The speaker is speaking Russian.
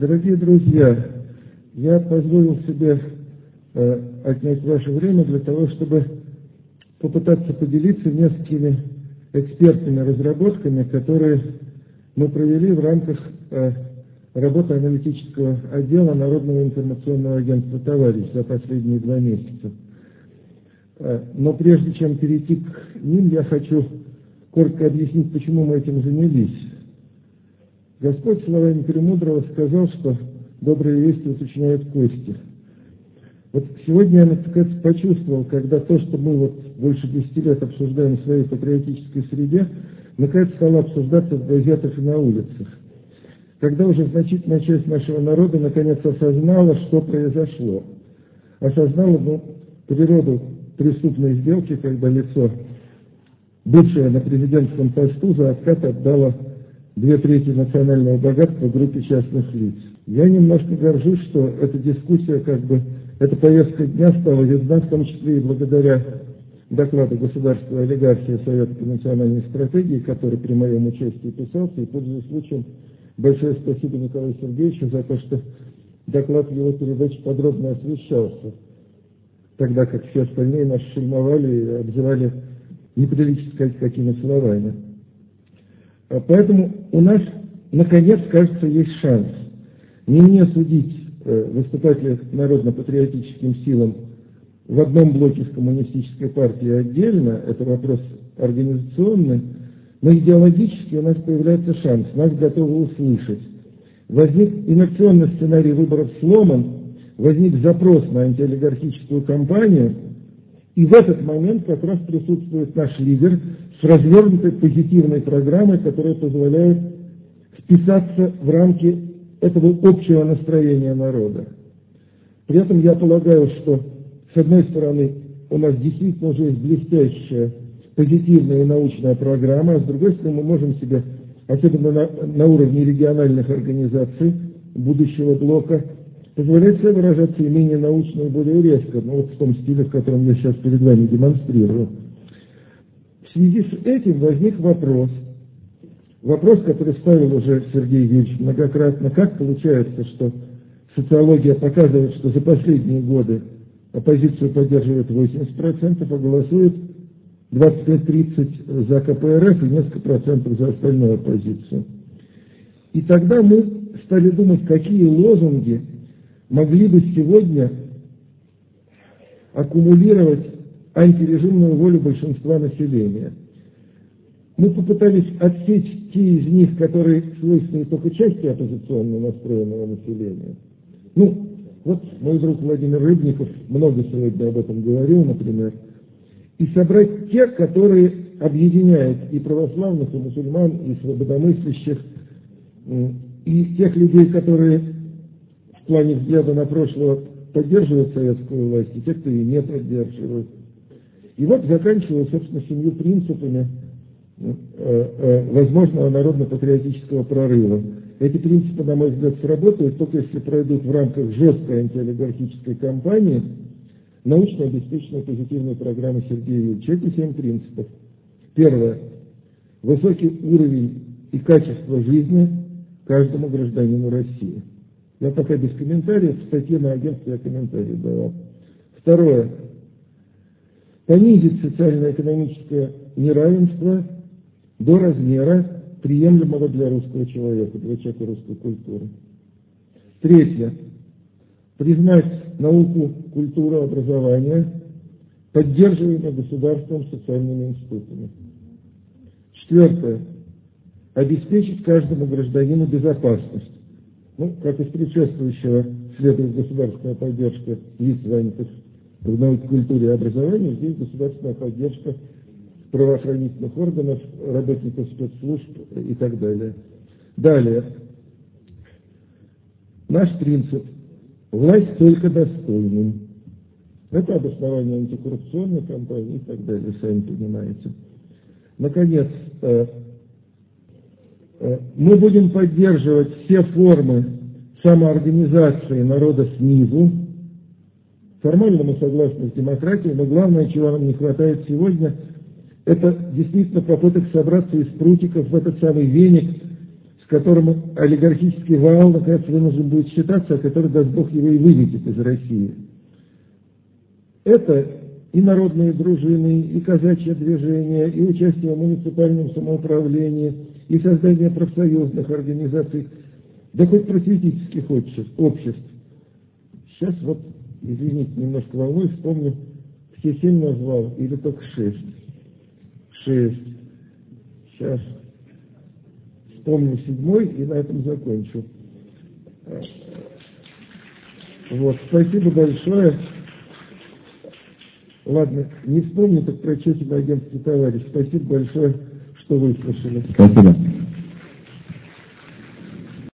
Дорогие друзья, я позволил себе отнять ваше время для того, чтобы попытаться поделиться несколькими экспертными разработками, которые мы провели в рамках работы аналитического отдела Народного информационного агентства «Товарищ» за последние 2 месяца. Но прежде чем перейти к ним, я хочу коротко объяснить, почему мы этим занялись. Господь словами Премудрого сказал, что добрые вести уточняют кости. Вот сегодня я, наконец, почувствовал, когда то, что мы больше 10 лет обсуждаем в своей патриотической среде, наконец стало обсуждаться в газетах и на улицах. Когда уже значительная часть нашего народа наконец осознала, что произошло. Осознала природу преступной сделки, когда лицо, бывшее на президентском посту, за откат отдало 2/3 национального богатства группе частных лиц. Я немножко горжусь, что эта дискуссия, эта повестка дня стала видна, в том числе и благодаря докладу государственной олигархии Совета по национальной стратегии, который при моем участии писался, и пользуясь случаем, большое спасибо Николаю Сергеевичу за то, что доклад в его передаче подробно освещался, тогда как все остальные нас шельмовали и обзывали неприлично сказать какими словами. Поэтому у нас, наконец, кажется, есть шанс не мне судить выступателей народно-патриотическим силам в одном блоке с коммунистической партией отдельно, это вопрос организационный, но идеологически у нас появляется шанс, нас готовы услышать. Возник инерционный сценарий выборов сломан, возник запрос на антиолигархическую кампанию, и в этот момент как раз присутствует наш лидер с развернутой позитивной программой, которая позволяет вписаться в рамки этого общего настроения народа. При этом я полагаю, что с одной стороны у нас действительно уже есть блестящая позитивная и научная программа, а с другой стороны мы можем себе, особенно на уровне региональных организаций будущего блока, позволять себе выражаться и менее научно, и более резко, в том стиле, в котором я сейчас перед вами демонстрирую. В связи с этим возник вопрос, который ставил уже Сергей Юрьевич многократно: как получается, что социология показывает, что за последние годы оппозицию поддерживает 80%, а голосует 25-30% за КПРФ и несколько процентов за остальную оппозицию. И тогда мы стали думать, какие лозунги могли бы сегодня аккумулировать антирежимную волю большинства населения. Мы попытались отсечь те из них, которые свойственны только части оппозиционно настроенного населения. Мой друг Владимир Рыбников много сегодня об этом говорил, например, и собрать те, которые объединяют и православных, и мусульман, и свободомыслящих, и тех людей, которые в плане взгляда на прошлое поддерживают советскую власть, и те, кто ее не поддерживает. И заканчивая, собственно, 7 принципами возможного народно-патриотического прорыва. Эти принципы, на мой взгляд, сработают только если пройдут в рамках жесткой антиолигархической кампании научно обеспеченной позитивной программы Сергея Юрьевича. Эти 7 принципов. Первое. Высокий уровень и качество жизни каждому гражданину России. Я пока без комментариев, в статье на агентстве я комментарий давал. Второе. Понизить социально-экономическое неравенство до размера, приемлемого для русского человека, для человека русской культуры. Третье. Признать науку, культуру, образование поддерживаемыми государством социальными институтами. Четвертое. Обеспечить каждому гражданину безопасность. Как из предшествующего следует государственная поддержка лиц, занятых в науке, культуре и образовании, здесь государственная поддержка правоохранительных органов, работников спецслужб и так далее. Далее. Наш принцип. Власть только достойным. Это обоснование антикоррупционной кампании и так далее, сами понимаете. Наконец, мы будем поддерживать все формы самоорганизации народа снизу. Формально мы согласны с демократией, но главное, чего нам не хватает сегодня, это действительно попыток собраться из прутиков в этот самый веник, с которым олигархический вал, наконец, вынужден будет считаться, а который, даст Бог, его и выведет из России. Это и народные дружины, и казачье движение, и участие в муниципальном самоуправлении, и создание профсоюзных организаций, да хоть просветительских обществ. Сейчас вот, извините, немножко волнуюсь, вспомню, все 7 назвал или только 6? 6. Сейчас вспомню 7 и на этом закончу. Вот, спасибо большое. Ладно, не вспомню, так прочтите на агентстве товарищ. Спасибо большое, что выслушали. Спасибо.